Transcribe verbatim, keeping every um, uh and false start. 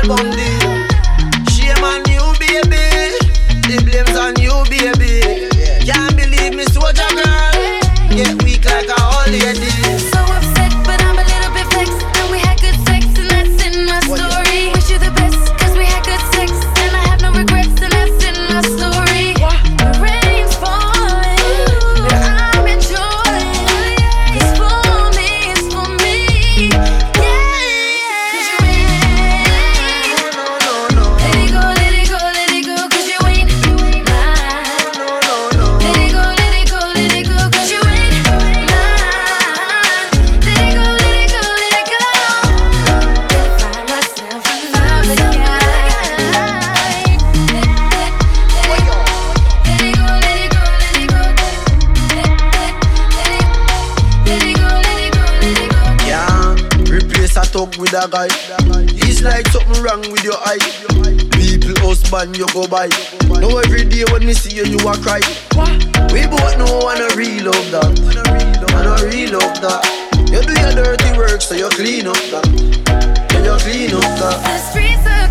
album deal. Shame on you, baby. The blame's on you, baby. Can't believe me, soldier girl. Get weak like a old lady. So upset, but I'm a little bit vexed. And we had good sex, and that's in my story. Wish you the best, cause we had good sex. And I have no regrets, and that's in my story. The rain's falling, but I'm enjoying. Cause for me, it's for me. Yeah, cause you ain't. No, no, no. Let it go, let it go, let it go, cause you ain't mine. No, no, no. Let it go, let it go, let it go, cause you ain't mine. Let it go, let it go, let it go. Find myself another guy. Let it go, let it go, let it go. Let it go, let it go, let it go. Yeah, replace a talk with a guy. It's like something wrong with your eye. People husband you go by. Now every day when me see you, you a cry. We both know I no real love that. I no real love that. You do your dirty work so you clean up that. Yeah, you clean up that. The streets are